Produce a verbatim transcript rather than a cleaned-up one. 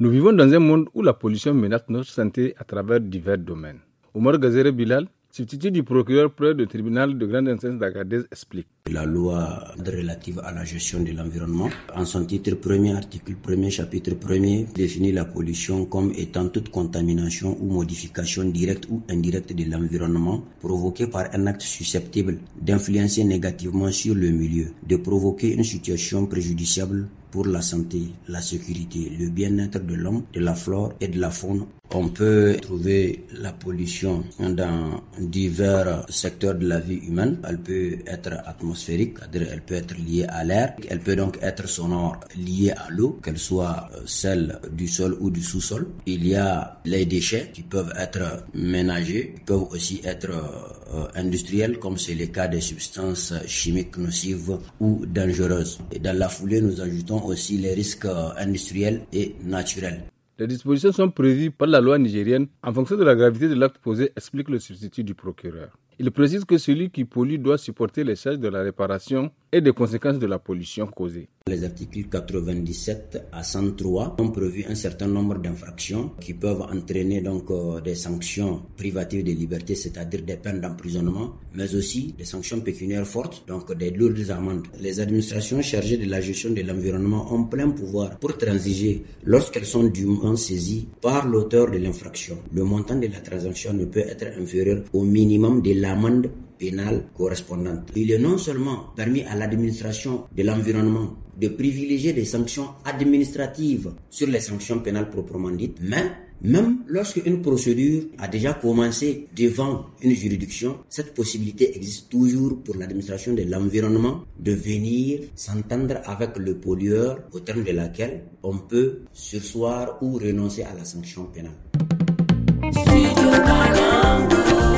Nous vivons dans un monde où la pollution menace notre santé à travers divers domaines. Omar Gazere Bilal, substitut du procureur près du tribunal de grande instance d'Agadez, explique. La loi relative à la gestion de l'environnement, en son titre premier, article premier, chapitre premier, définit la pollution comme étant toute contamination ou modification directe ou indirecte de l'environnement provoquée par un acte susceptible d'influencer négativement sur le milieu, de provoquer une situation préjudiciable pour la santé, la sécurité, le bien-être de l'homme, de la flore et de la faune. On peut trouver la pollution dans divers secteurs de la vie humaine. Elle peut être atmosphérique, c'est-à-dire elle peut être liée à l'air. Elle peut donc être sonore, liée à l'eau, qu'elle soit celle du sol ou du sous-sol. Il y a les déchets qui peuvent être ménagers, qui peuvent aussi être euh, industriels, comme c'est le cas des substances chimiques nocives ou dangereuses. Et dans la foulée, nous ajoutons aussi les risques industriels et naturels. Les dispositions sont prévues par la loi nigérienne en fonction de la gravité de l'acte posé, explique le substitut du procureur. Il précise que celui qui pollue doit supporter les charges de la réparation et des conséquences de la pollution causée. Les articles quatre-vingt-dix-sept à cent trois ont prévu un certain nombre d'infractions qui peuvent entraîner donc euh, des sanctions privatives de liberté, c'est-à-dire des peines d'emprisonnement, mais aussi des sanctions pécuniaires fortes, donc des lourdes amendes. Les administrations chargées de la gestion de l'environnement ont plein pouvoir pour transiger lorsqu'elles sont dûment saisies par l'auteur de l'infraction. Le montant de la transaction ne peut être inférieur au minimum de l'amende pénale correspondante. Il est non seulement permis à l'administration de l'environnement de privilégier des sanctions administratives sur les sanctions pénales proprement dites, mais même lorsque une procédure a déjà commencé devant une juridiction, cette possibilité existe toujours pour l'administration de l'environnement de venir s'entendre avec le pollueur au terme de laquelle on peut surseoir ou renoncer à la sanction pénale.